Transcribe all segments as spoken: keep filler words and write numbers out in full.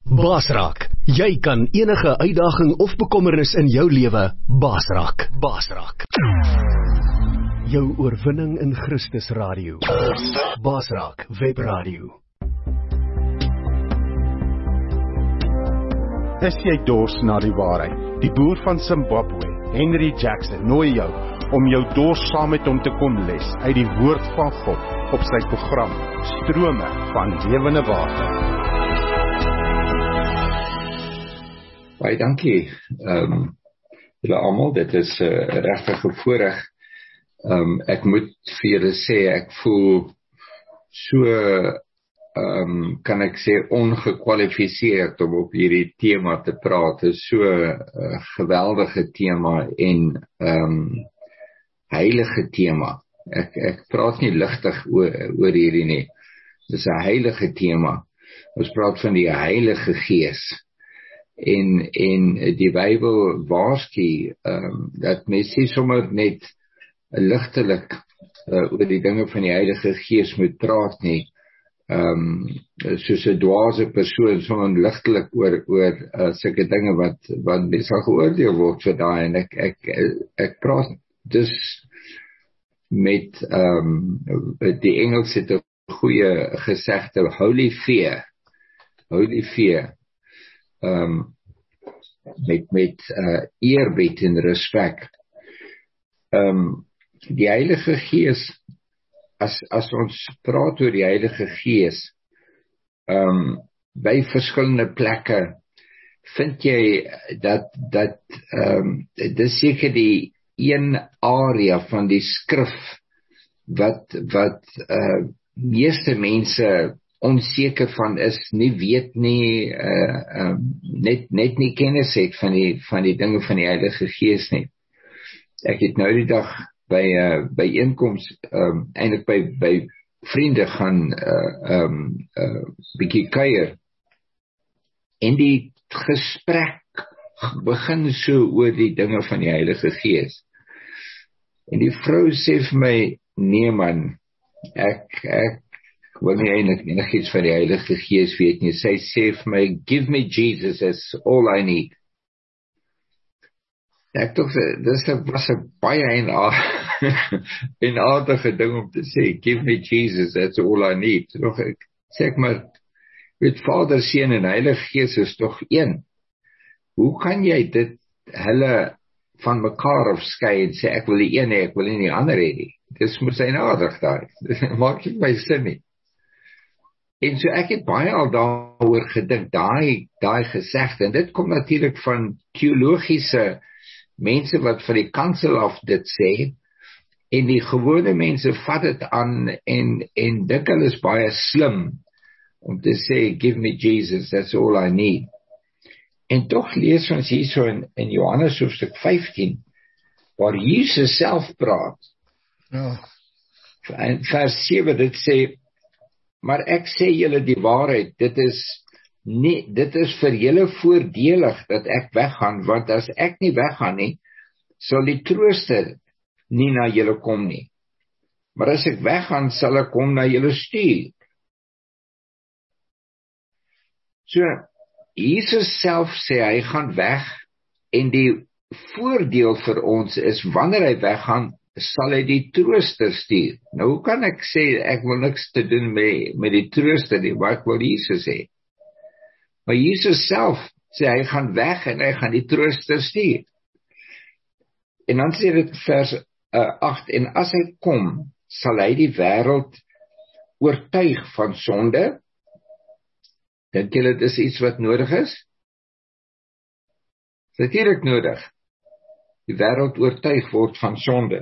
Baas raak. Jy kan enige uitdaging of bekommernis in jou lewe baas raak. Baas raak. Jou oorwinning in Christus Radio. Baas raak webradio. Is jy dors na die waarheid? Die boer van Zimbabwe, Henry Jackson, nooi jou om jou dors saam met hom te kom les uit die woord van God op sy program Strome van Lewende Water. Baie dankie, um, julle almal, dit is uh, regtig 'n voorreg. Um, ek moet vir julle sê, ek voel so, um, kan ek sê, ongekwalifiseerd om op hierdie tema te praat. Dit is so 'n uh, geweldige tema en um, heilige tema. Ek, ek praat nie ligtig oor, oor hierdie nie. Dit is 'n heilige tema. Ons praat van die Heilige Gees. En, en die Bybel waarsku um, dat mens nie sommer net ligtelik uh, oor die dinge van die Heilige Gees moet praat nie, um, soos 'n dwaase persoon sommer ligtelik oor, oor uh, sulke dinge wat, wat mens sal geoordeel word vir daai, en ek, ek, ek praat dus met um, die Engels het 'n goeie gesegde, holy fear, holy fear, Um, met, met uh, eerbied en respek. Um, die Heilige Gees, as, as ons praat oor die Heilige Gees, um, by verskillende plekke, vind jy dat, dat um, dit is seker die een area van die skrif, wat, wat uh, meeste mense onseker van is, nie weet nie, uh, uh, net, net nie kennis het van die, van die dinge van die Heilige Gees nie. Ek het nou die dag by uh, by einkoms, um, eintlik by, by vriende gaan uh, um, uh, bietjie kuier, en die gesprek begin so oor die dinge van die Heilige Gees. En die vrou sê vir my, nee man, ek, ek Ek wil nie eintlik enigiets van die Heilige Gees weet nie. Sy sê vir my, give me Jesus, that's all I need. Ek dink, dit was 'n baie eenaardige ding om te sê, give me Jesus, that's all I need. Nog ek sê ek maar, weet Vader, Seun en Heilige Gees is tog een. Hoe kan jy dit, hulle van mekaar afskei en sê, ek wil die een hê, ek wil nie die ander hê nie. Dis mos eenaardig daai. Dit maak nie my sin nie. En so ek het baie al daaroor gedink, daai daai gesegde, en dit kom natuurlik van teologiese mense wat van die kansel af dit sê, en die gewone mense vat dit aan, en, en dink hulle is baie slim, om te sê, give me Jesus, that's all I need. En tog lees ons hierso in, in Johannes hoofstuk vyftien, waar Jesus self praat, oh. En vers sewe, dit sê, maar ek sê julle die waarheid, dit is nie, dit is vir julle voordelig dat ek weggaan, want as ek nie weggaan nie, sal die trooster nie na julle kom nie. Maar as ek weggaan, sal ek kom na julle stuur. So, Jesus self sê, hy gaan weg, en die voordeel vir ons is, wanneer hy weggaan, sal hy die trooster stuur. Nou, hoe kan ek sê, ek wil niks te doen met, met die trooster nie, maar ek wil Jesus sê. Maar Jesus self sê, hy gaan weg en hy gaan die trooster stuur. En dan sê dit vers uh, agt, en as hy kom, sal hy die wêreld oortuig van sonde. Dink julle dit is iets wat nodig is? Dit is natuurlik nodig. Die wêreld oortuig word van sonde.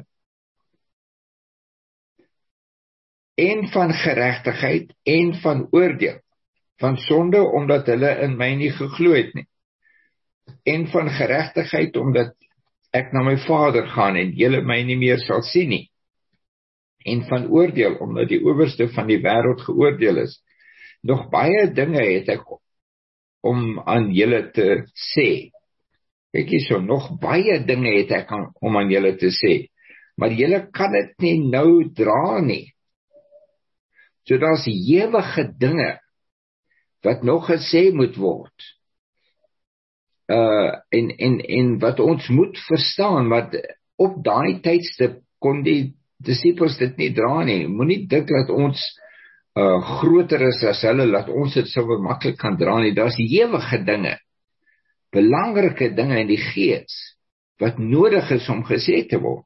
En van geregtigheid en van oordeel. Van sonde omdat hulle in my nie geglo het nie. En van geregtigheid omdat ek na my Vader gaan en julle my nie meer sal sien nie. En van oordeel omdat die owerste van die wêreld geoordeel is. Nog baie dinge het ek om aan julle te sê. Kyk hierso, nog baie dinge het ek om aan julle te sê. Maar julle kan dit nie nou dra nie. So daar's ewige dinge wat nog gesê moet word. Uh, en, en, en wat ons moet verstaan, wat op daai tydstip kon die disippels dit nie dra nie. Moenie dink dat ons uh, groter is as hulle, dat ons dit so maklik kan dra nie. Daar's ewige dinge, belangrike dinge in die gees, wat nodig is om gesê te word.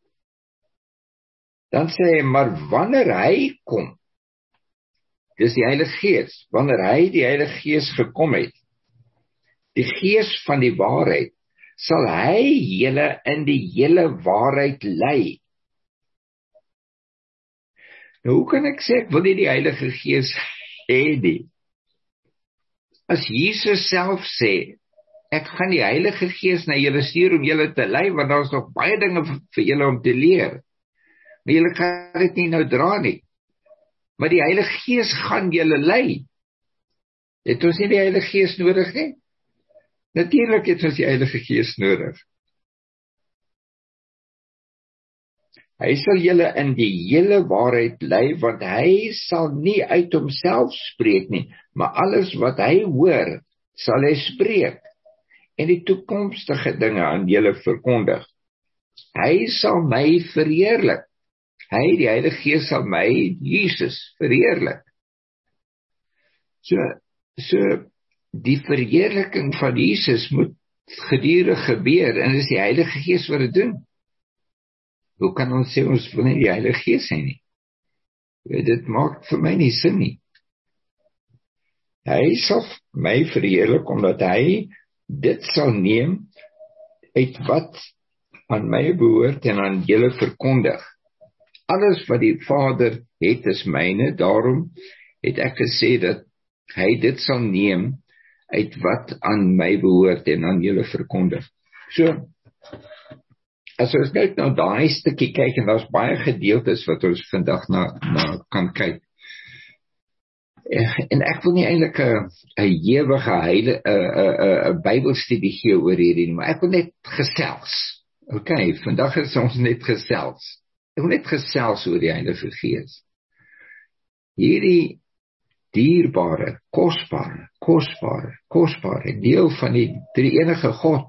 Dan sê hy, maar wanneer hy kom, dis die Heilige Gees, wanneer hy die Heilige Gees gekom het, die Gees van die waarheid, sal hy julle in die hele waarheid lei. Nou, hoe kan ek sê, ek wil nie die Heilige Gees hê nie? As Jesus self sê, ek gaan die Heilige Gees na julle stuur om julle te lei, want daar is nog baie dinge vir julle om te leer. Maar julle kan dit nie nou dra nie. Maar die Heilige Gees gaan julle lei. Het ons nie die Heilige Gees nodig nie? Natuurlik het ons die Heilige Gees nodig. Hy sal julle in die hele waarheid lei, want hy sal nie uit homself spreek nie, maar alles wat hy hoor, sal hy spreek, en die toekomstige dinge aan julle verkondig. Hy sal my verheerlik. Hy, die Heilige Gees, sal my, Jesus, verheerlik. So, so, die verheerliking van Jesus moet gedurig gebeur, en dis die Heilige Gees wat dit doen. Hoe kan ons sê, ons wil nie die Heilige Gees hê nie? Dit maak vir my nie sin nie. Hy sal my verheerlik, omdat hy dit sal neem, uit wat aan my behoort en aan julle verkondig. Alles wat die Vader het is myne, daarom het ek gesê dat hy dit sal neem uit wat aan my behoort en aan julle verkondig. So, as ons net nou daai stukkie kyk, en daar's baie gedeeltes wat ons vandag na, na kan kyk. En ek wil nie eintlik 'n 'n ewige heile 'n 'n Bybelstudie gee oor hierdie, maar ek wil net gesels. OK, vandag is ons net gesels. Ek wil net gesels oor die Heilige Gees. Hierdie dierbare, kosbare, kosbare, kosbare deel van die drie-enige God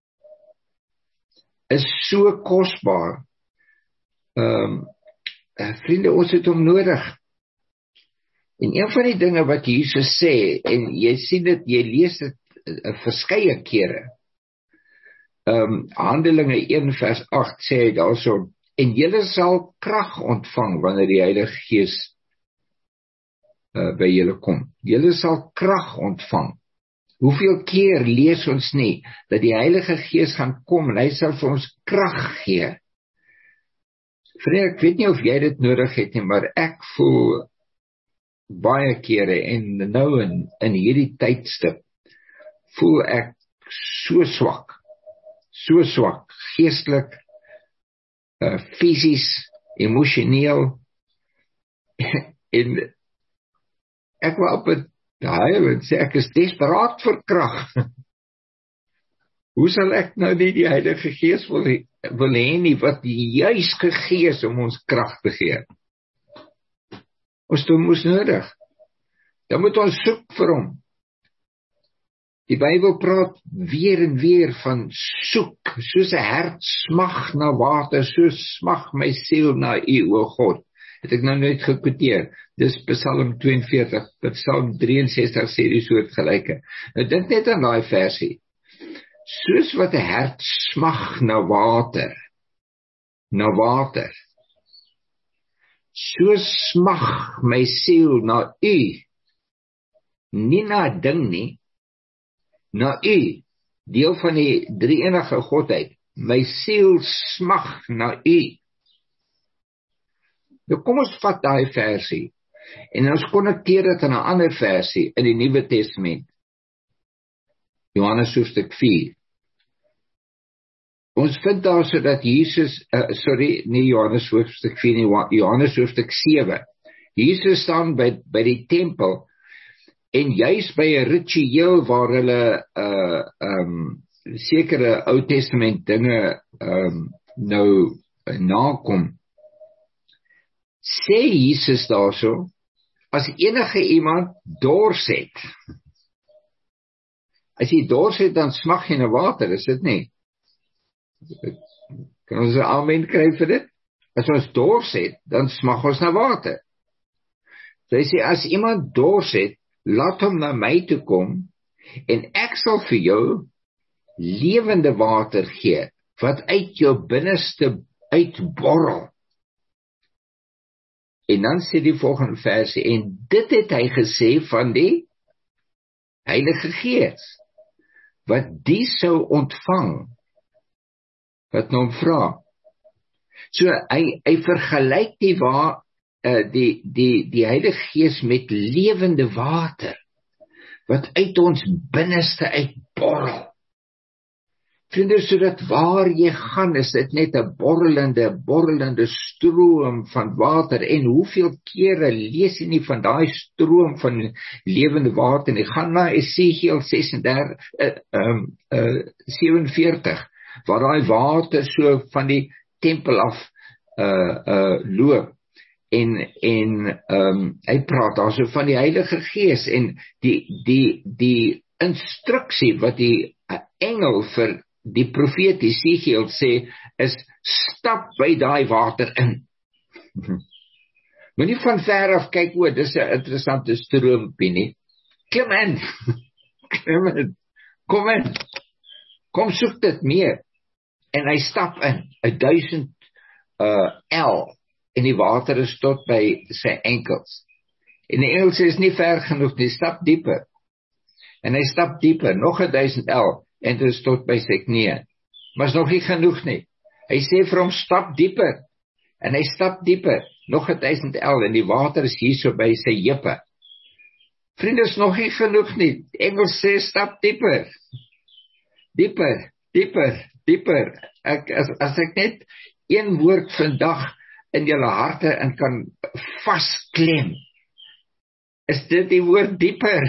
is so kosbaar. Um, vriende, ons het hom nodig. En een van die dinge wat Jesus sê, en jy sien dit, jy lees dit uh, verskeie kere, um, Handelinge een vers agt sê hy daarso, en julle sal krag ontvang wanneer die Heilige Gees uh, by julle kom. Julle sal krag ontvang. Hoeveel keer lees ons nie, dat die Heilige Gees gaan kom, en hy sal vir ons krag gee. Vriend, ek weet nie of jy dit nodig het nie, maar ek voel baie kere, en nou in, in hierdie tydstip, voel ek so swak, so swak, geestelik, uh, fisies, emosioneel, en ek wil op het daai sê, ek is desperaat vir krag. Hoe sal ek nou nie die Heilige Gees wil, wil hê nie, wat juis gegee is om ons krag te gee? Ons doen ons nodig. Dan moet ons soek vir hom. Die Bybel praat weer en weer van soek, soos 'n hert smag na water, so smag my siel na U, o God. Het ek nou net gekwoteer. Dis Psalm twee en veertig, Psalm drie en sestig sê die soortgelyke. Nou dink net aan daai versie. Soos wat 'n hert smag na water, na water, so smag my siel na U, nie na ding nie, na U, deel van die drie-enige Godheid. My siel smag na U. Nou kom ons vat daai versie, en ons konnekteer dit aan 'n ander versie in die Nuwe Testament. Johannes hoofstuk vier. Ons vind daar so dat Jesus, uh, sorry, nie Johannes hoofstuk vier nie, Johannes hoofstuk sewe. Jesus staan by, by die tempel, en juis by 'n ritueel waar hulle uh, um, sekere Ou Testament dinge um, nou uh, nakom, sê Jesus daarso, as enige iemand dors het, as jy dors het, dan smag jy na water, is dit nie? Kan ons 'n amen kry vir dit? As ons dors het, dan smag ons na water. So hy sê, as iemand dors het, laat hom na my toe kom, en ek sal vir jou lewende water gee, wat uit jou binneste uitborrel. En dan sê die volgende versie, en dit het hy gesê van die Heilige Gees, wat die sou ontvang, wat nou vra. So, hy, hy vergelyk die, wa, uh, die, die, die Heilige Gees met lewende water, wat uit ons binneste uitborrel. Vriende, so dat waar jy gaan, is dit net 'n borrelende, borrelende stroom van water, en hoeveel kere lees jy nie van daai stroom van lewende water, en jy gaan na Esegiel sesendertig, uh, um, uh, sewenveertig, waar daai water so van die tempel af uh, uh, loop, en, en um, hy praat daar so van die Heilige Gees, en die, die, die instruksie wat die uh, engel vir die profeet Esegiel sê, is stap by daai water in. Moenie van ver af kyk, o, dis 'n interessante stroompie nie. Klim in. Klim in. Kom in. Kom soek dit meer. En hy stap in, een duisend uh, el, en die water is tot by sy enkels. En die engel sê, is nie ver genoeg, nie, stap dieper. En hy stap dieper, nog een duisend el, en dit is tot by sy knieën. Maar is nog nie genoeg nie. Hy sê vir hom, stap dieper. En hy stap dieper, nog een duisend el, en die water is hier so by sy jippe. Vriende, is nog nie genoeg nie. Engels sê, stap dieper. Dieper, dieper, dieper. Ek, as, as ek net een woord vandag in julle harte en kan vasklem, is dit die woord dieper.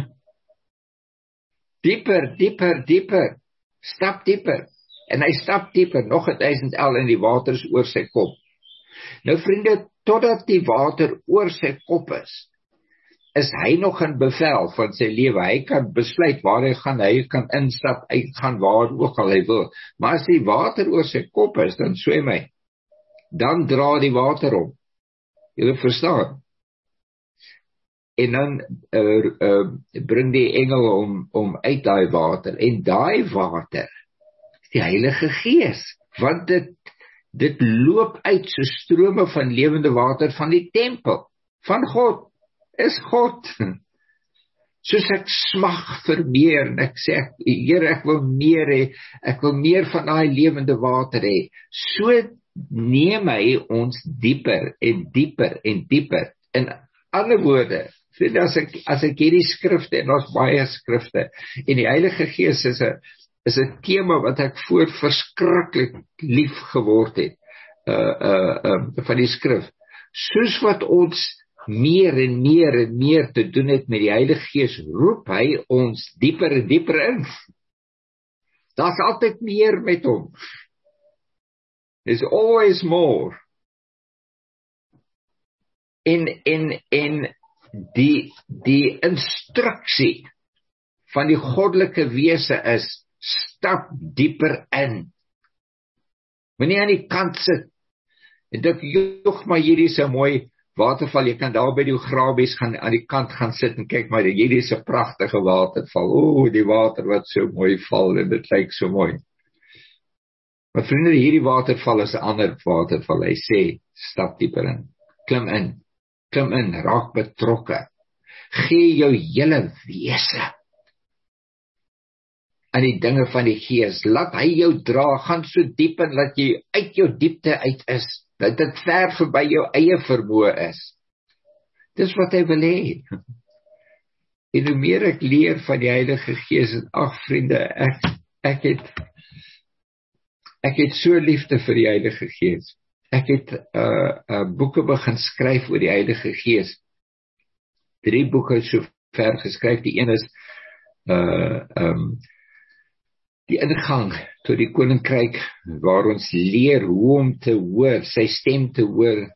Dieper, dieper, dieper, stap dieper, en hy stap dieper, nog een duisend el, en die water is oor sy kop. Nou vriende, totdat die water oor sy kop is, is hy nog in bevel van sy lewe, hy kan besluit waar hy gaan, hy kan instap, hy gaan waar ook al hy wil, maar as die water oor sy kop is, dan swem hy, dan dra die water om, julle verstaan? En dan uh, uh, bring die engel om, om uit daai water, en daai water is die Heilige Gees, want dit, dit loop uit so strome van lewende water van die tempel, van God, is God. Soos ek smag vir meer, en ek sê, ek, Heer, ek wil meer hê, ek wil meer van daai lewende water hê, so neem hy ons dieper, en dieper, en dieper, in ander woorde, vriende, as ek, as ek hierdie skrifte, en ons baie skrifte, en die Heilige Gees is een, is een thema wat ek voor verskriklik lief geword het, uh, uh, uh, van die skrif, soos wat ons meer en meer en meer te doen het met die Heilige Gees, roep hy ons dieper en dieper in. Daar is altyd meer met hom. There's always more. En, en, en, Die, die instruksie van die goddelike wese is, stap dieper in. Moenie aan die kant sit, en dink, joh, maar hierdie is 'n mooi waterval, jy kan daar by die grabies gaan, aan die kant gaan sit, en kyk maar, hierdie is 'n pragtige waterval, o, die water wat so mooi val, en dit lyk so mooi. Maar vriende, hierdie waterval is 'n ander waterval, hy sê, stap dieper in, klim in, klim in, raak betrokke, gee jou hele wese aan die dinge van die Gees, laat hy jou dra, gaan so diep in, laat jy uit jou diepte uit is, dat dit ver verby jou eie vermoë is. Dis wat hy wil hê. En hoe meer ek leer van die Heilige Gees, en ag vriende, ek, ek het, ek het so liefde vir die Heilige Gees. Ek het uh, uh, boeke begin skryf oor die Heilige Gees. Drie boeke so ver geskryf. Die een is uh, um, die ingang tot die koninkryk, waar ons leer hoe om te hoor, sy stem te hoor,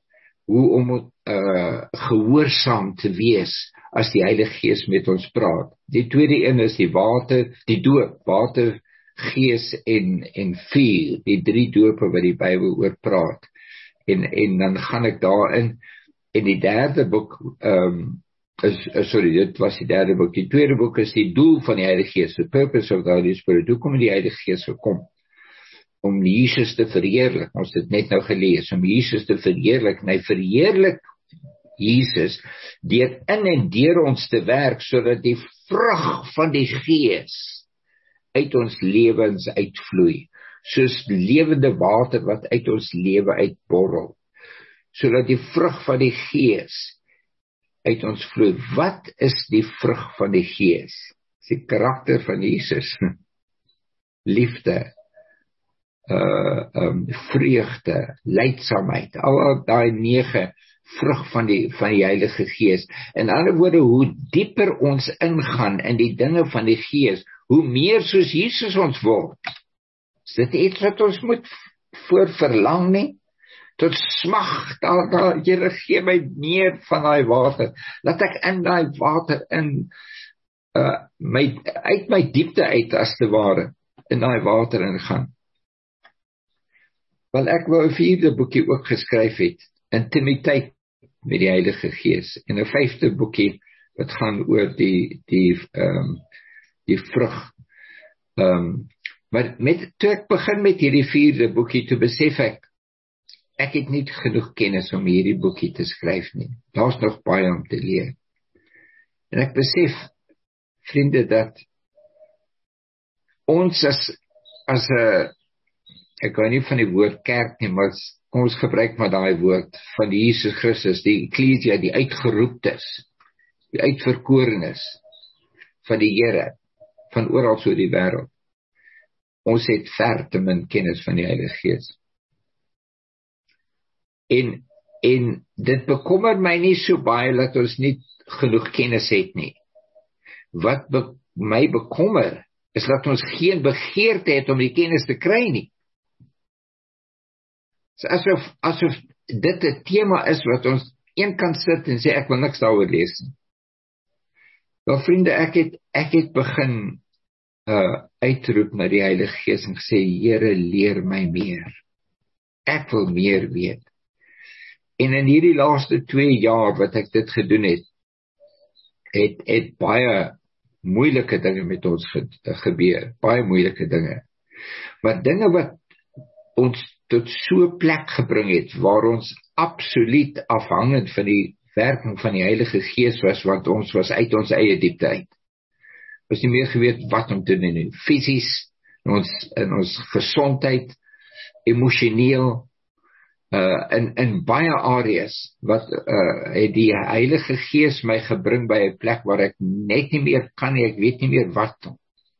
hoe om uh, gehoorsaam te wees as die Heilige Gees met ons praat. Die tweede een is die water, die doop, water, gees en, en vuur, die drie dope wat die Bybel oor praat. En, en dan gaan ek daarin, en die derde boek, um, is, sorry, dit was die derde boek, die tweede boek is die doel van die Heilige Gees, the purpose of the Holy Spirit. Hoe kom die Heilige Gees gekom? Om Jesus te verheerlik, ons het net nou gelees, om Jesus te verheerlik, en hy verheerlik Jesus, deur in en deur ons te werk, sodat die vrug van die Gees uit ons lewens uitvloei, soos lewende water wat uit ons lewe uitborrel, sodat die vrug van die Gees uit ons vloei. Wat is die vrug van die Gees? Dis die karakter van Jesus. Liefde, uh, um, vreugde, lydsaamheid, al daai nege vrug van die, van die Heilige Gees. In ander woorde, hoe dieper ons ingaan in die dinge van die Gees, hoe meer soos Jesus ons word. Is dit iets wat ons moet voor verlang nie? Tot smag, daar, daar, Here, gee my meer van daai water. Laat ek in daai water in, uh, my, uit my diepte uit, as te ware, in daai water ingaan. Wel, ek wou 'n vierde boekie ook geskryf het, Intimiteit met die Heilige Gees, en 'n vyfde boekie wat gaan oor die die um, die vrug. Um, maar met toe ek begin met hierdie vierde boekie, toe besef ek ek het nie genoeg kennis om hierdie boekie te skryf nie. Daar's nog baie om te leer. En ek besef, vriende, dat ons as as 'n ek hou nie van die woord kerk nie, maar ons gebruik maar daai woord van die Jesus Christus, die Ecclesia, die uitgeroeptes, die uitverkorenes van die Here, van oral so die wêreld. Ons het ver te min kennis van die Heilige Gees. En, en dit bekommer my nie so baie dat ons nie genoeg kennis het nie. Wat be, my bekommer, is dat ons geen begeerte het om die kennis te kry nie. So asof, asof dit 'n tema is wat ons een kan sit en sê, ek wil niks daaroor lees nie. Wel vriende, ek het, ek het begin uh, uitroep na die Heilige Gees en gesê, Here, leer my meer. Ek wil meer weet. En in hierdie laaste twee jaar wat ek dit gedoen het, het, het baie moeilike dinge met ons ge, gebeur, baie moeilike dinge. Maar dinge wat ons tot so 'n plek gebring het, waar ons absoluut afhangend van die werking van die Heilige Gees was, want ons was uit ons eie diepte uit. Ons nie meer geweet wat om te doen nie, fisies, in ons, in ons gesondheid, emosioneel, uh, in, in baie areas, wat uh, het die Heilige Gees my gebring by 'n plek waar ek net nie meer kan nie, ek weet nie meer wat om.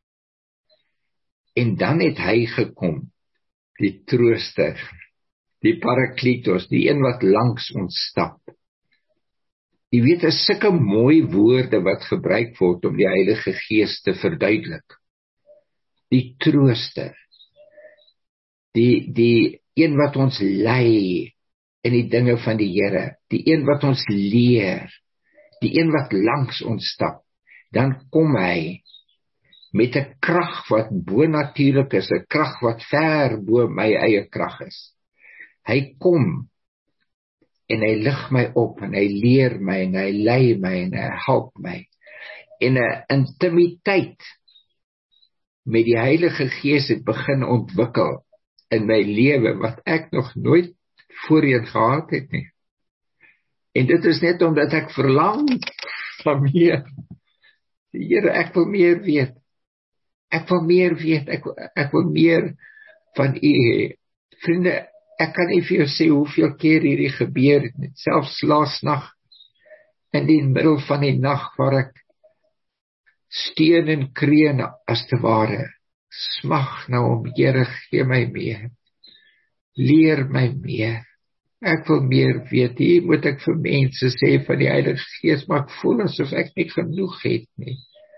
En dan het hy gekom, die trooster, die parakletos, die een wat langs ons stap. Jy weet, is sulke mooi woorde wat gebruik word om die Heilige Gees te verduidelik. Die trooster, die, die een wat ons lei in die dinge van die Here, die een wat ons leer, die een wat langs ons stap, dan kom hy met 'n krag wat bonatuurlik is, 'n krag wat ver bo my eie krag is. Hy kom en hy lig my op en hy leer my en hy lei my en hy help my. En 'n intimiteit met die Heilige Gees het begin ontwikkel in my lewe wat ek nog nooit voorheen gehad het nie. En dit is net omdat ek verlang van meer. Die Here, ek wil meer weet. Ek wil meer weet, ek, ek wil meer van U hê. Vriende, ek kan nie vir jou sê hoeveel keer hierdie gebeur het, selfs laas nag, in die middel van die nag, waar ek steun en kreun as te ware, smag nou om, Here, gee my meer, leer my meer, ek wil meer weet. Hier moet ek vir mense sê van die Heilige Gees, maar ek voel asof ek nie genoeg het nie.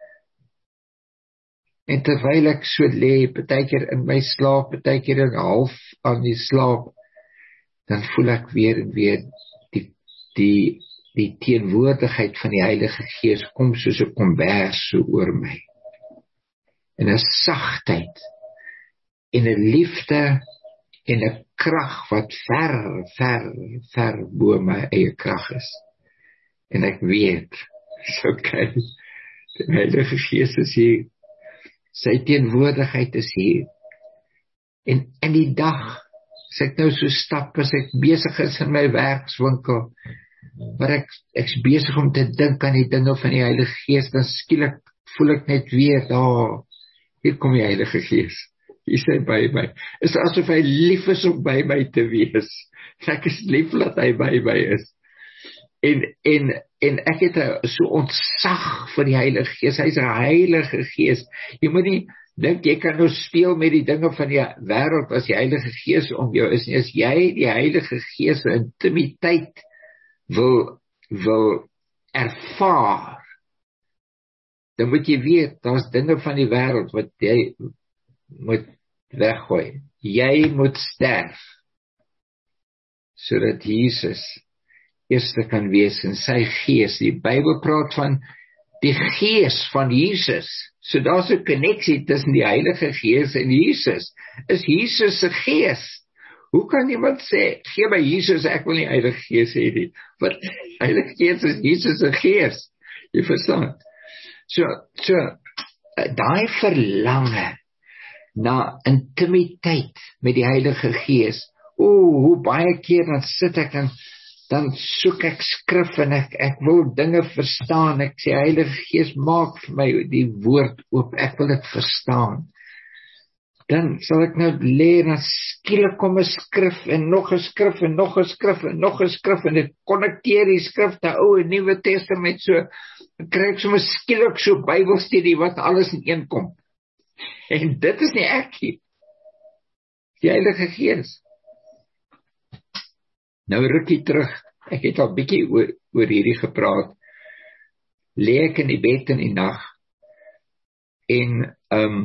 En terwyl ek so lê, partykeer in my slaap, partykeer in half aan die slaap, dan voel ek weer en weer die die die teenwoordigheid van die Heilige Gees kom soos 'n kombers so oor my. En 'n sagtheid en 'n liefde en 'n krag wat ver, ver, ver bo my eie krag is. En ek weet, so okay, die Heilige Gees is hier, sy teenwoordigheid is hier. En in die dag, as ek nou so stap, as ek besig is in my werkswinkel, maar ek ek's besig om te dink aan die dinge van die Heilige Gees, dan skielik voel ek net weer, daar, hier kom die Heilige Gees, hier is hy by my, is asof hy lief is om by my te wees, ek is lief dat hy by my is, en, en, en ek het so ontzag vir die Heilige Gees, hy is 'n Heilige Gees, jy moet nie dink, jy kan nou speel met die dinge van die wêreld, as die Heilige Gees om jou is, nie, as jy die Heilige Gees intimiteit wil, wil ervaar, dan moet jy weet, daar's dinge van die wêreld wat jy moet weggooi. Jy moet sterf, sodat Jesus eerste kan wees in sy gees. Die Bybel praat van die gees van Jesus. So daar's 'n koneksie tussen die Heilige Gees en Jesus. Is Jesus se gees? Hoe kan iemand sê, gee my Jesus, ek wil nie Heilige Gees hê nie. Want Heilige Gees is Jesus se gees. Jy verstaan? So, so daai verlange na intimiteit met die Heilige Gees. O, hoe baie keer dan sit ek en dan soek ek skrif en ek, ek wil dinge verstaan. Ek sê, Heilige Gees, maak vir my die woord oop, ek wil dit verstaan. Dan sal ek nou leer, dan skielik kom 'n skrif en nog 'n skrif en nog 'n skrif en nog 'n skrif en dit konnekteer die skrifte, Ou en Nuwe Testament, so kry ek sommer skielik so Bybelstudie wat alles in een kom. En dit is nie ek nie, die Heilige Gees. Nou rukkie terug, ek het al bietjie oor, oor hierdie gepraat, lê ek in die bed in die nag, en, um,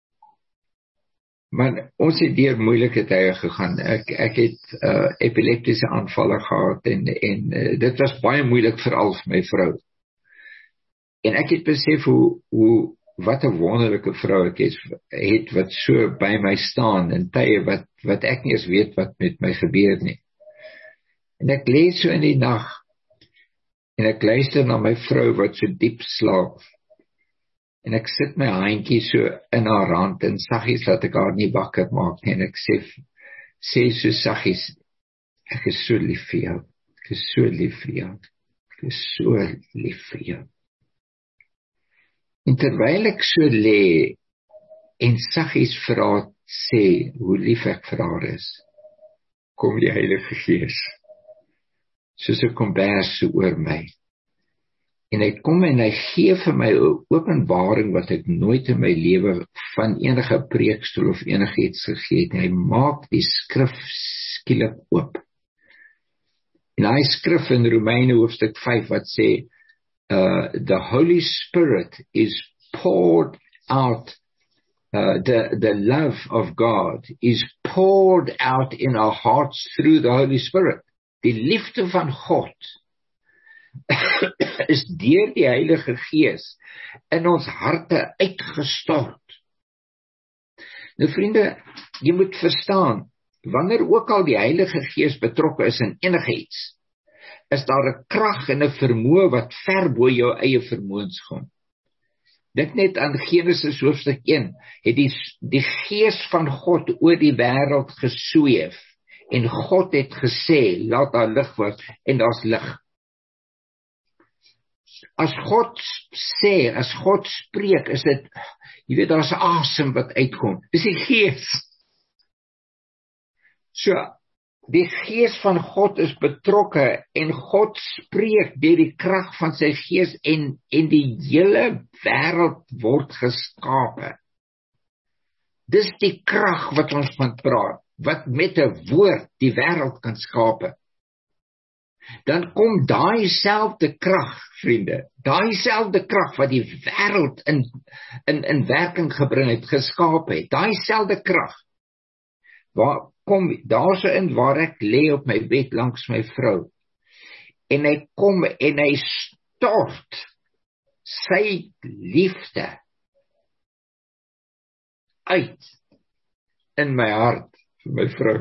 maar ons het deur moeilike tye gegaan, ek, ek het uh, epileptiese aanvalle gehad, en, en uh, dit was baie moeilik, veral vir my vrou. En ek het besef hoe, hoe wat 'n wonderlike vrou ek het, het wat so by my staan, in tye wat, wat ek nie eens weet wat met my gebeur nie. En ek lê so in die nag, en ek luister na my vrou wat so diep slaap, en ek sit my handjie so in haar hand, en saggies laat ek haar nie wakker maak nie, en ek sê, sê so saggies, ek is so lief vir jou, ek is so lief vir jou, ek is so lief vir jou. En terwyl ek so lê, en saggies vir haar sê, hoe lief ek vir haar is, kom die Heilige Gees, soos 'n kombers so oor my. En hy kom en hy gee vir my 'n openbaring wat ek nooit in my lewe van enige preekstoel of enigiets gegee het. En hy maak die skrif skielik oop. En hy skrif in Romeine hoofstuk vyf wat sê, uh, the Holy Spirit is poured out, uh, the, the love of God is poured out in our hearts through the Holy Spirit. Die liefde van God is deur die Heilige Gees in ons harte uitgestort. Nou vriende, jy moet verstaan, wanneer ook al die Heilige Gees betrokke is in enige iets, is daar 'n krag en 'n vermoë wat ver bo jou eie vermoëns gaan. Dink net aan Genesis hoofstuk een, het die, die Gees van God oor die wêreld gesweef, en God het gesê, laat daar lig word, en daar's lig. As God sê, as God spreek, is dit, jy weet, daar's asem wat uitkom, dis die Gees. So, die Gees van God is betrokke, en God spreek deur die krag van sy Gees, en, en die hele wêreld word geskape. Dis die krag wat ons van praat, wat met 'n woord die wêreld kan skape. Dan kom daai selfde krag, vriende, daai selfde krag wat die wêreld in, in, in werking gebring het, geskape het, daai selfde krag, waar kom, daar so in waar ek lê op my bed langs my vrou, en hy kom en hy stort sy liefde uit in my hart vir my vrou.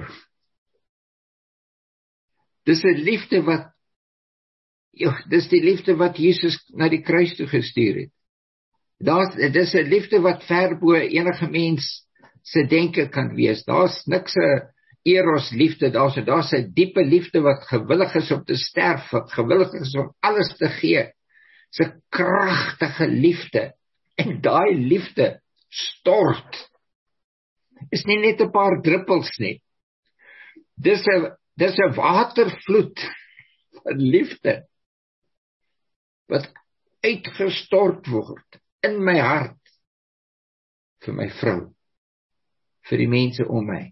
Dis 'n liefde wat, ja, dis die liefde wat Jesus na die kruis toe gestuur het. Daar's, dis 'n liefde wat ver bo enige mens se denke kan wees. Daar's niks 'n eros liefde, daar's daar's 'n diepe liefde wat gewillig is om te sterf, wat gewillig is om alles te gee. Dis 'n kragtige liefde. En daai liefde stort. Is nie net 'n paar druppels nie. Dis 'n dis 'n watervloed van liefde wat uitgestort word in my hart vir my vrou, vir die mense om my.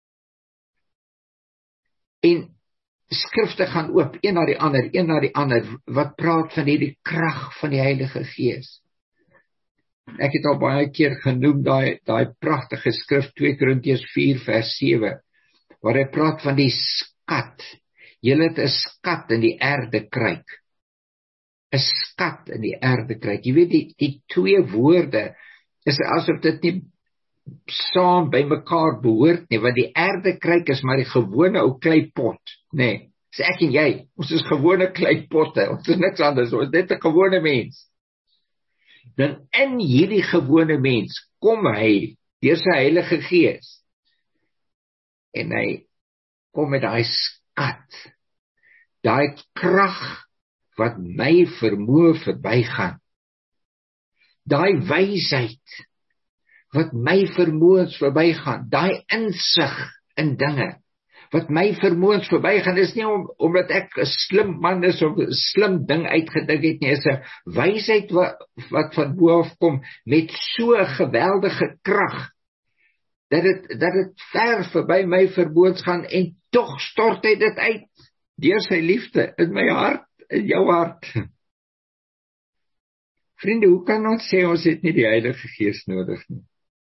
En skrifte gaan oop, een na die ander, een na die ander, wat praat van hierdie krag van die Heilige Gees. Ek het al baie keer genoem daai daai pragtige skrif twee Korintiërs vier vers sewe, waar hy praat van die skat. Julle het 'n skat in die aardekruik. 'n Skat in die aardekruik. Jy weet die die twee woorde is asof dit nie saam by mekaar behoort nie, want die aardekruik is maar die gewone ou kleipot, nê. Nee, dis ek en jy. Ons is gewone kleipotte. Ons is niks anders. Ons is net 'n gewone mens. Dan in hierdie gewone mens kom hy deur sy Heilige Gees en hy kom met daai skat, daai krag wat my vermoë verbygaan, daai wysheid wat my vermoëns verbygaan, daai insig in dinge wat my vermoëns verbygaan. Is nie om, omdat ek 'n slim man is of 'n slim ding uitgedink het nie, is 'n wysheid wat, wat van bo af kom met so 'n geweldige krag dat dit dat dit ver verby my vermoëns gaan en tog stort hy dit uit deur sy liefde in my hart, in jou hart. Vriende, hoe kan ons sê ons het nie die Heilige Gees nodig nie?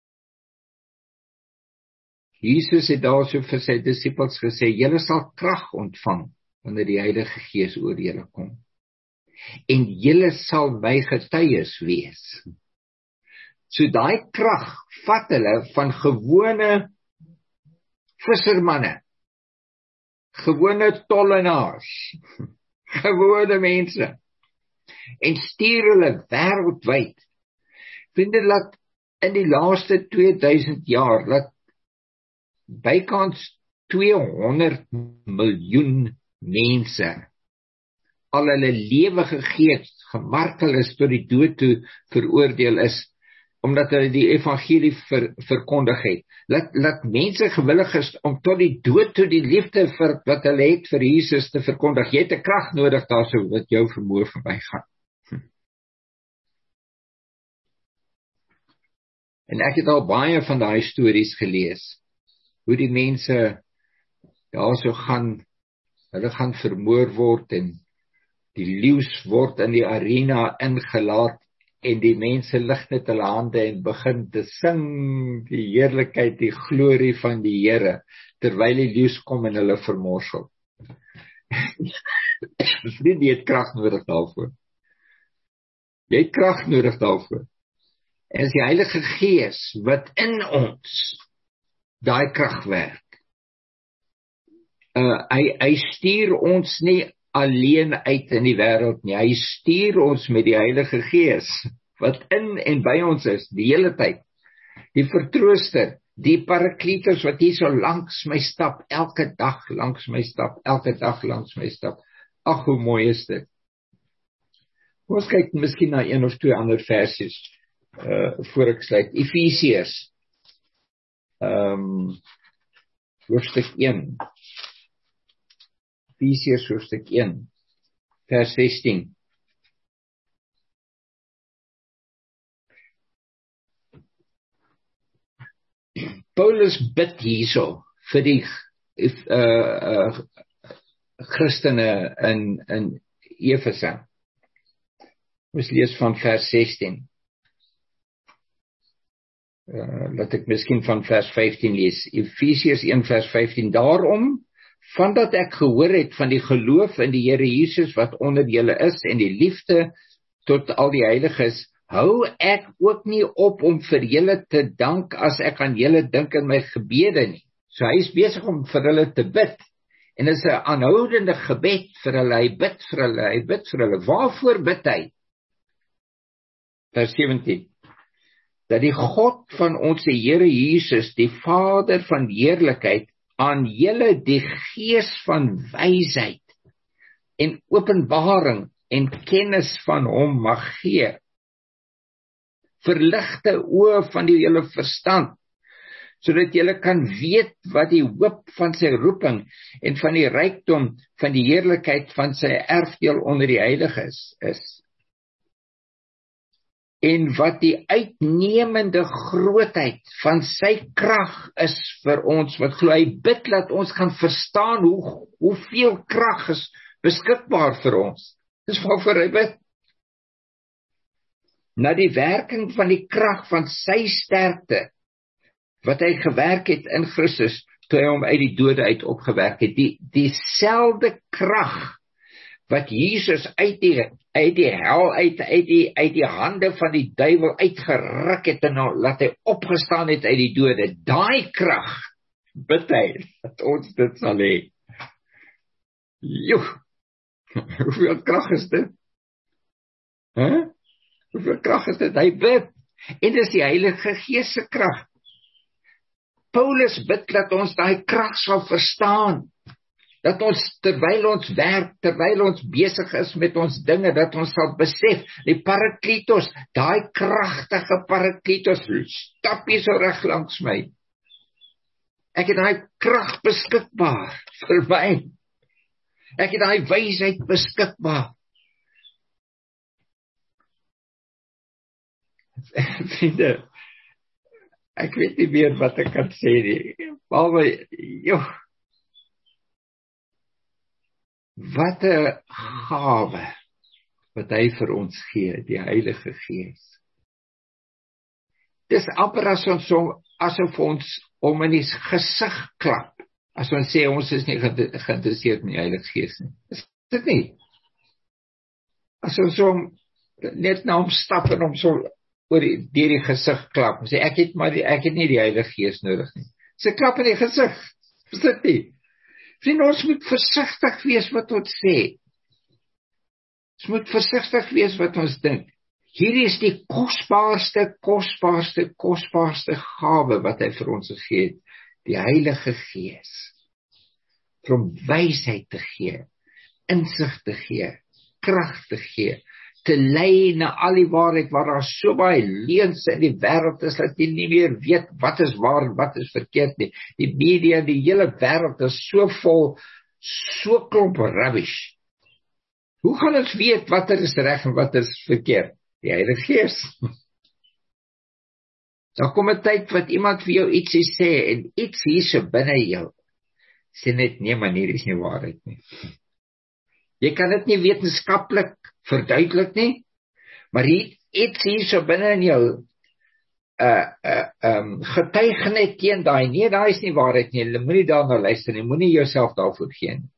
Jesus het daarso vir sy disippels gesê, julle sal krag ontvang wanneer die Heilige Gees oor julle kom. En julle sal my getuies wees. So daai krag vat hulle van gewone vissermanne, gewone tollenaars, gewone mense, en stuur hulle wêreldwyd. Vriende, laat in die laaste tweeduisend jaar, laat bykans tweehonderd miljoen mense al hulle lewe gegee, gemartel is tot die dood toe veroordeel is, omdat hulle die evangelie ver, verkondig het. Laat, laat mense gewillig is om tot die dood toe die liefde vir, wat hulle het vir Jesus te verkondig. Jy het 'n krag nodig daarso wat jou vermoë verbygaan. Hm. En ek het al baie van daai stories gelees, hoe die mense daarso gaan, hulle gaan vermoor word en die leeu's word in die arena ingelaat en die mense lig net hulle hande en begin te sing die heerlikheid, die glorie van die Here, terwyl die leeu's kom en hulle vermorsel. Vriend, jy het krag nodig daarvoor. Jy het krag nodig daarvoor. En is die Heilige Gees wat in ons daai krag werk. Uh, hy, hy stuur ons nie alleen uit in die wêreld nie. Hy stuur ons met die Heilige Gees wat in en by ons is die hele tyd. Die vertrooster, die parakletos wat hier so langs my stap, elke dag langs my stap, elke dag langs my stap. Ag, hoe mooi is dit. Ons kyk miskien na een of twee ander versies uh, voor ek sluit. Efesiërs um, hoofstuk een. Efesiërs hoofstuk een, vers sestien. Paulus bid hierso vir die uh, uh, Christene in, in Efese. Ons lees van vers sestien. Uh, laat ek miskien van vers vyftien lees. Efesiërs een vers vyftien. Daarom vandat ek gehoor het van die geloof in die Here Jesus wat onder julle is en die liefde tot al die heiliges, hou ek ook nie op om vir julle te dank as ek aan julle dink in my gebede nie. So hy is besig om vir hulle te bid. En dit is 'n aanhoudende gebed vir hulle. Hy bid vir hulle, hy bid vir hulle. Waarvoor bid hy? Vers sewentien. Dat die God van ons Here Jesus, die Vader van heerlikheid, aan julle die gees van wysheid en openbaring en kennis van hom mag gee. Verligte oë van die julle verstand, sodat julle kan weet wat die hoop van sy roeping en van die rykdom van die heerlikheid van sy erfdeel onder die heiliges is. En wat die uitnemende grootheid van sy krag is vir ons, wat glo hy bid dat ons kan verstaan hoe, hoeveel krag is beskikbaar vir ons. Dis waarvoor hy bid. Na die werking van die krag van sy sterkte, wat hy gewerk het in Christus, toe hy hom uit die dode uit opgewerk het, die, dieselfde krag, wat Jesus uit die, uit die hel, uit, uit, die, uit die hande van die duiwel uitgeruk het, en nou, laat hy opgestaan het uit die dode, daai krag, bid hy, dat ons dit sal hê. Joh, hoeveel krag is dit? Huh? Hoeveel krag is dit? Hy bid, en dis die Heilige Gees se krag. Paulus bid dat ons daai krag sal verstaan, dat ons terwyl ons werk, terwyl ons besig is met ons dinge, dat ons sal besef, die parakletos, daai kragtige parakletos, stap hier so reg langs my. Ek het daai krag beskikbaar vir my. Ek het daai wysheid beskikbaar. Vriende, ek weet nie meer wat ek kan sê nie. Maar, joh, wat 'n gawe wat hy vir ons gee, die Heilige Gees. Dis amper as ons so, asof ons om in die gesig klap, as ons sê ons is nie geïnteresseerd in die Heilige Gees nie. Is dit nie? As ons so net na hom stap en hom so oor die, deur die gesig klap, en sê ek het maar die, ek het nie die Heilige Gees nodig nie. Sy klap in die gesig, is dit nie? Vriende, ons moet versigtig wees wat ons sê. Ons moet versigtig wees wat ons dink. Hierdie is die kosbaarste, kosbaarste, kosbaarste gawe wat hy vir ons gegee het, die Heilige Gees. Vir hom wysheid te gee, insig te gee, krag te gee, te lei na al die waarheid, waar daar so baie leuns in die wêreld is, dat jy nie meer weet wat is waar en wat is verkeerd nie. Die media, die hele wêreld is so vol, so klomp rubbish. Hoe gaan ons weet wat er is reg en wat is verkeerd? Die Heilige Gees. Dan kom 'n tyd wat iemand vir jou ietsie sê, en iets hier so binne jou, sê net, nee man, hier is nie waarheid nie. Jy kan dit nie wetenskaplik verduidelik nie, maar hier, iets hier so binne in jou, uh, uh, um, getuig net teen daai, nee, daai is nie waarheid nie, jy moenie daarna luister nie, moenie jouself daarvoor gee nie.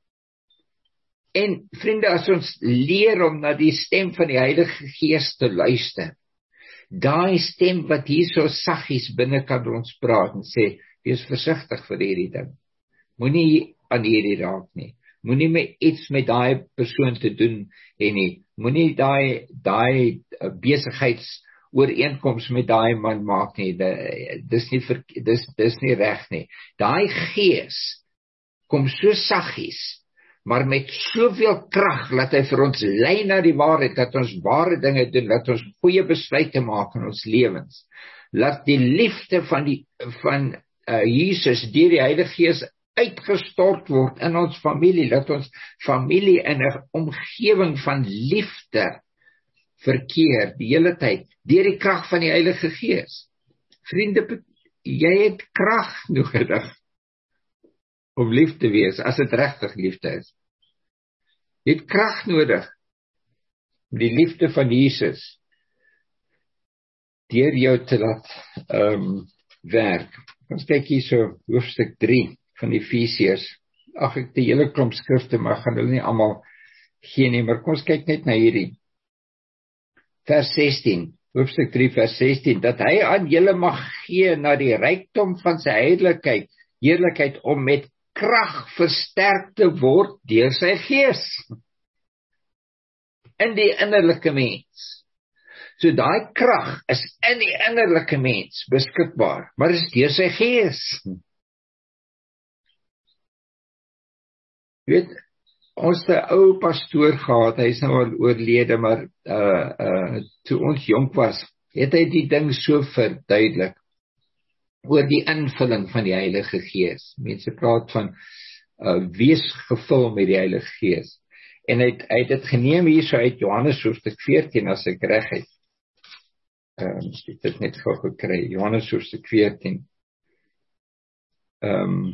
En vriende, as ons leer om na die stem van die Heilige Gees te luister, daai stem wat hier so saggies binne kan ons praat en sê, wees versigtig vir hierdie ding, moenie aan hierdie raak nie, moenie met iets met daai persoon te doen hê nie, moenie daai daai besigheidsooreenkoms met daai man maak nie, dis nie ver, dis dis nie reg nie. Daai Gees kom so saggies, maar met soveel krag, dat hy vir ons lei na die waarheid, dat ons ware dinge doen, dat ons goeie besluite maak in ons lewens, laat die liefde van die van uh, Jesus deur die Heilige Gees uitgestort word in ons familie, dat ons familie in 'n omgewing van liefde verkeer die hele tyd, deur die krag van die Heilige Gees. Vriende, jy het krag nodig om lief te wees, as dit regtig liefde is. Jy het krag nodig om die liefde van Jesus deur jou te laat um, werk. Ons kyk hier so hoofstuk drie van Efesiërs, ag ek die hele klomp skrifte, maar gaan hulle nie almal gee nie, maar kom ons kyk net na hierdie. Vers sestien, hoofstuk drie vers sestien, dat hy aan julle mag gee na die rykdom van sy heiligheid, heerlikheid om met krag versterk te word deur sy gees in die innerlike mens. So daai krag is in die innerlike mens beskikbaar, maar is deur sy gees. Jy weet, ons het 'n ou pastoor gehad, hy is nou al oorlede, maar uh, uh, toe ons jonk was, het hy die ding so verduidelik oor die invulling van die Heilige Gees. Mense praat van uh, wees gevul met die Heilige Gees. En hy het, hy het dit geneem hier so uit Johannes hoofstuk veertien, as ek reg het. Um, ek het dit net gou gekry, Johannes hoofstuk veertien. Um,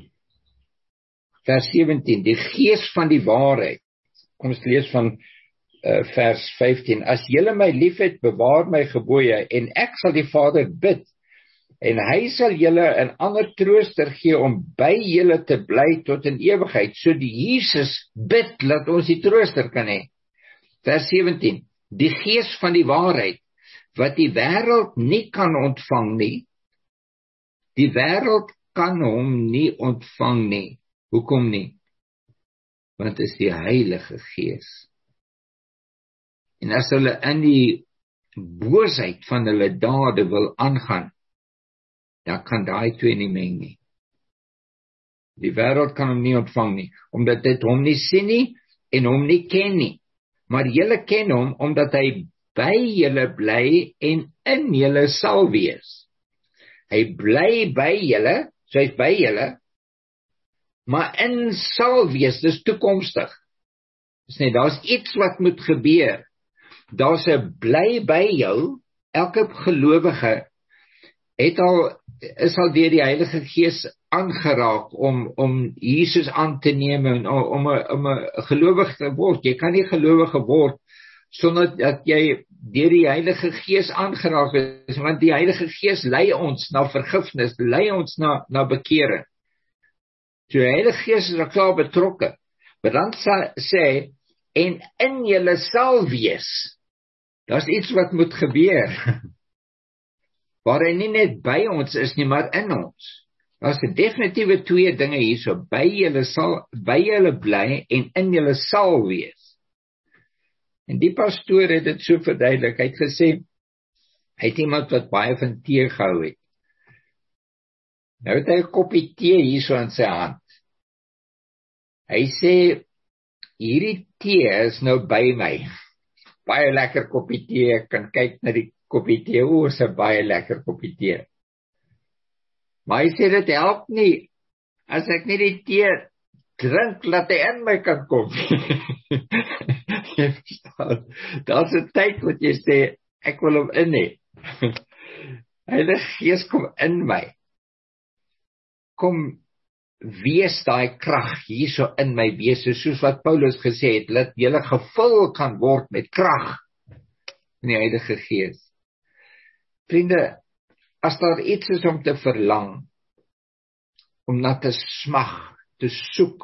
vers sewentien, die gees van die waarheid. Kom ons lees van uh, vers vyftien. As julle my liefhet, bewaar my gebooie, en ek sal die Vader bid, en hy sal julle 'n ander trooster gee om by julle te bly tot in ewigheid. So die Jesus bid, laat ons die trooster kan hê. Vers sewentien, die gees van die waarheid, wat die wêreld nie kan ontvang nie. Die wêreld kan hom nie ontvang nie. Hoekom nie? Want dit is die Heilige Gees. En as hulle in die boosheid van hulle dade wil aangaan, dan kan daai twee nie meng nie. Die wêreld kan hom nie ontvang nie, omdat dit hom nie sien nie en hom nie ken nie. Maar julle ken hom, omdat hy by julle bly en in julle sal wees. Hy bly by julle, so hy's by julle, maar in sal wees, dis toekomstig. Dis nie, daar's iets wat moet gebeur. Daar's 'n bly by jou, elke gelowige het al, is al deur die Heilige Gees aangeraak om, om Jesus aan te neem en om 'n om 'n gelowige te word. Jy kan nie gelowige word sonder dat jy deur die Heilige Gees aangeraak is, want die Heilige Gees lei ons na vergifnis, lei ons na, na bekering. So die Heilige Gees is al klaar betrokke, maar dan sa, sê, en in julle sal wees, daar's iets wat moet gebeur, waar hy nie net by ons is nie, maar in ons. Daar's 'n definitiewe twee dinge hierso, by julle sal, by julle bly en in julle sal wees. En die pastoor het dit so verduidelik, hy het gesê, hy het iemand wat baie van tee gehou het. Nou het hy 'n koppie tee hierso in sy hand. Hy sê, hierdie tee is nou by my. Baie lekker koppie tee, ek kan kyk na die koppie tee, o, is 'n baie lekker koppie tee. Maar hy sê, dit help nie, as ek nie die tee drink, laat hy in my kan kom. Jy verstaan, daar's 'n tyd wat jy sê, ek wil hom in hê. Heilige Gees, kom in my. Kom, wees daai krag hierso in my wese, soos wat Paulus gesê het, dat julle gevul kan word met krag in die Heilige Gees. Vriende, as daar iets is om te verlang, om na te smag, te soek,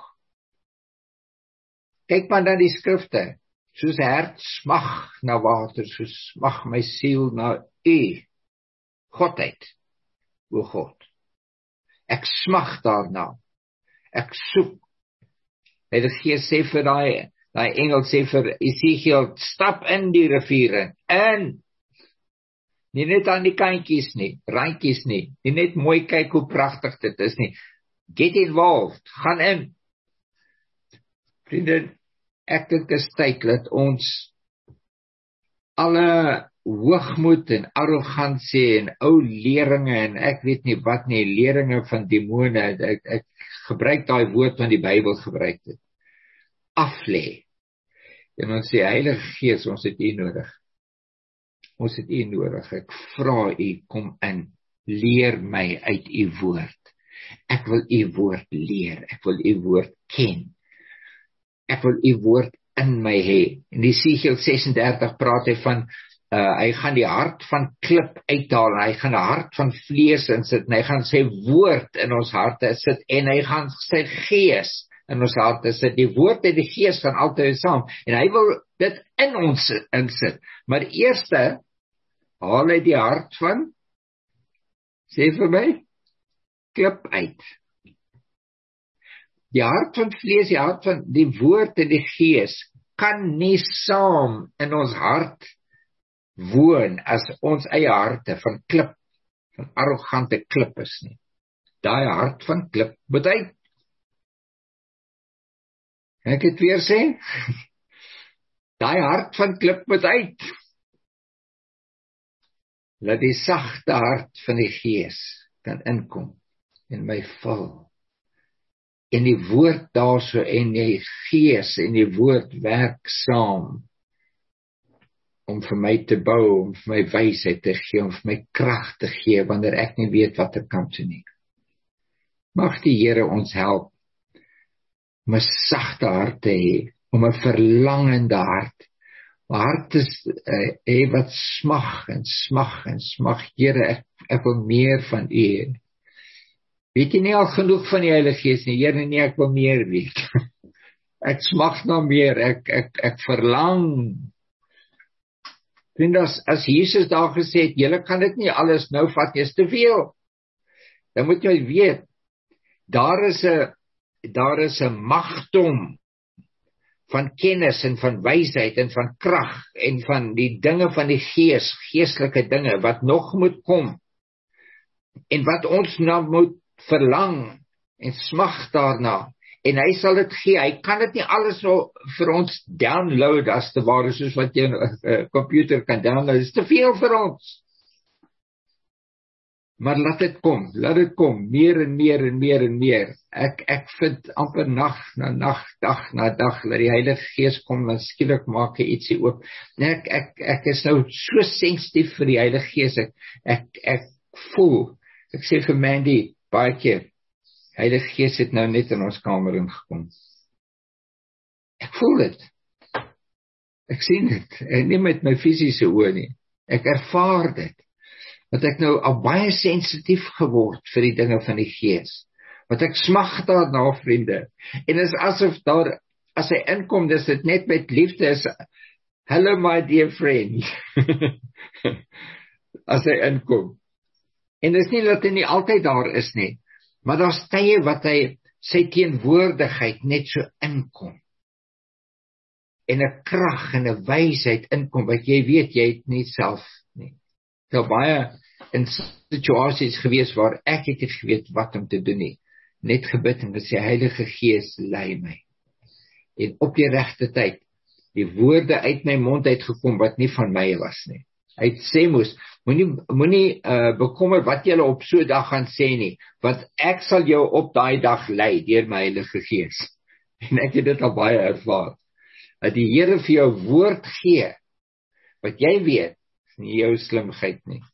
kyk maar na die skrifte, soos 'n hert smag na water, so smag my siel na U, Godheid, o God. Ek smag daarna, ek soek. Heilige Gees sê vir daai, daai engel sê vir Esegiel, stap in die riviere, in, nie net aan die kantjies nie, randjies nie, nie net mooi kyk hoe pragtig dit is nie, get involved, gaan in. Vriende, ek dink is tyd dat ons alle hoogmoed en arrogansie en ou leringe en ek weet nie wat nie, leringe van demone, ek, ek gebruik daai woord wat die Bybel gebruik het, aflê. En ons sê, Heilige Gees, ons het U nodig. Ons het U nodig. Ek vra U, kom in, leer my uit U woord. Ek wil U woord leer, ek wil U woord ken. Ek wil U woord in my hê. In Esegiel ses en dertig praat hy van, uh, hy gaan die hart van klip uithaal, hy gaan 'n hart van vlees insit, en hy gaan sy woord in ons harte sit, en hy gaan sy gees in ons harte sit. Die woord en die gees gaan altyd saam. En hy wil dit in ons insit. Maar eerste, haal hy die hart van, sê vir my, klip uit. Die hart van vlees, die hart van die woord en die gees, kan nie saam in ons hart woon, as ons eie harte van klip, van arrogante klip is nie. Daai hart van klip moet uit. Kan ek het weer sê? Daai hart van klip moet uit. Laat die sagte hart van die gees kan inkom en my vul. En die woord daarso en die gees en die woord werk saam om vir my te bou, om vir my wysheid te gee, om vir my krag te gee wanneer ek nie weet wat er kan doen nie. Mag die Here ons help om 'n sagte hart te hê, om 'n verlangende hart. 'n Hart is uh, hê wat smag en smag en smag. Here, ek, ek wil meer van U. Weet jy nie al genoeg van die Heilige Gees nie? Here, nee, ek wil meer weet. Ek smag na meer, ek ek ek verlang. Vriende, as, as Jesus daar gesê het, julle kan dit nie alles nou vat, is te veel. Dan moet jy weet, daar is 'n daar is 'n magdom van kennis en van wysheid en van krag en van die dinge van die gees, geestelike dinge wat nog moet kom. En wat ons nou moet verlang en smag daarna. En hy sal dit gee. Hy kan dit nie alles nou vir ons download as te ware, soos wat jy 'n uh, computer kan download. Dit is te veel vir ons. Maar laat dit kom, laat dit kom, meer en meer en meer en meer. Ek ek vind amper nag na nag, dag na dag, dat die Heilige Gees kom en skielik maak hy ietsie oop. Nee, ek ek ek is nou so sensitief vir die Heilige Gees. Ek ek ek voel. Ek sê vir Mandy baie keer, Heilige Gees het nou net in ons kamer ingekom. Ek voel dit. Ek sien dit. En nie met my fisiese oë nie. Ek ervaar dit. Dat ek nou al baie sensitief geword vir die dinge van die Gees. Want ek smag daarna, vriende. En is asof daar, as hy inkom, dis dit net met liefde is, hello my dear friend. As hy inkom. En dis nie dat hy nie altyd daar is nie, maar daar's tye wat hy sy teenwoordigheid net so inkom. En 'n krag en 'n wysheid inkom, wat jy weet, jy het nie self nie. Daar baie in situasies gewees waar ek het nie geweet wat om te doen nie. Net gebid en gesê, Heilige Gees, lei my. En op die regte tyd, die woorde uit my mond uitgekom wat nie van my was nie. Hy sê moes, moenie moenie uh, bekommer wat jy op so 'n dag gaan sê nie, want ek sal jou op daai dag lei deur my Heilige Gees. En ek het dit al baie ervaar. Dat die Here vir jou woord gee, wat jy weet, is nie jou slimheid nie.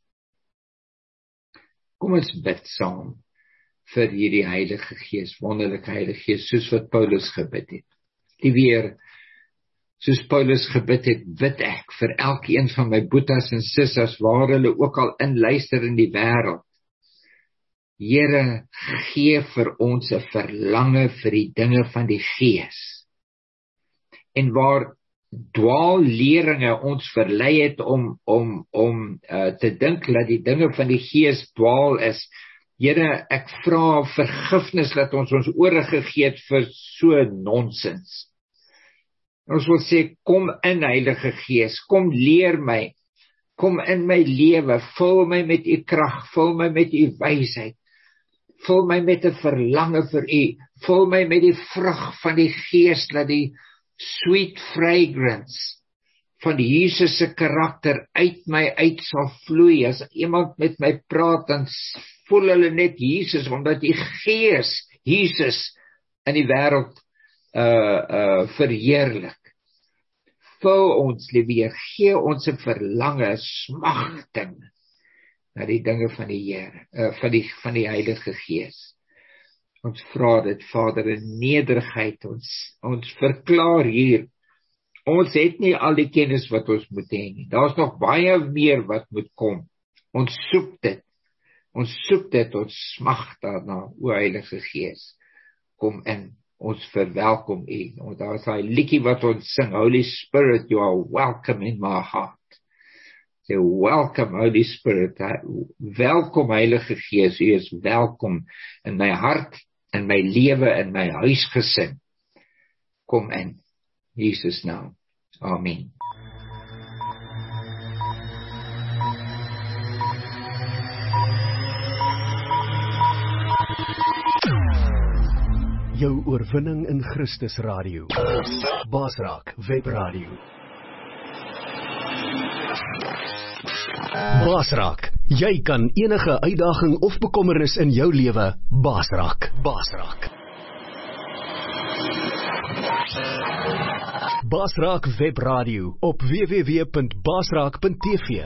Kom ons bid saam vir hierdie Heilige Gees, wonderlike Heilige Gees, soos wat Paulus gebid het. Die weer, soos Paulus gebid het, bid ek vir elkeen van my boetas en sissas, waar hulle ook al inluister in die wêreld. Here, gee vir ons 'n verlange vir die dinge van die Gees. En waar dwaalleringe ons verlei het om om om uh, te dink dat die dinge van die Gees dwaal is. Here, ek vra vergifnis dat ons ons ore gegee het vir so nonsens. Ons wil sê, kom in Heilige Gees, kom leer my, kom in my lewe, vul my met U krag, vul my met U wysheid, vul my met 'n verlange vir U, vul my met die vrug van die Gees, dat die sweet fragrance van Jesus se karakter uit my uit sal vloei. As iemand met my praat, dan voel hulle net Jesus, omdat die Gees Jesus in die wêreld uh, uh, verheerlik. Vul ons, liewe Heer, gee ons 'n verlange, 'n smagting na die dinge van die Here, uh, van die van die Heilige Gees. Ons vra dit, Vader, in nederigheid, ons ons verklaar hier, ons het nie al die kennis wat ons moet hê nie. Daar's nog baie meer wat moet kom. Ons soek dit. Ons soek dit, ons smag daarna, o Heilige Gees. Kom in, ons verwelkom U. Want daar is daai liedjie wat ons sing, Holy Spirit, you are welcome in my heart. Say, welcome Holy Spirit, welkom Heilige Gees, U is welkom in my hart, in my lewe, in my huisgesin. Kom in, Jesus naam. Amen. Jou oorwinning in Christus Radio. Basraak Webradio. Basraak, jy kan enige uitdaging of bekommernis in jou lewe basraak. Basraak. Basraak Webradio op w w w punt basraak punt t v.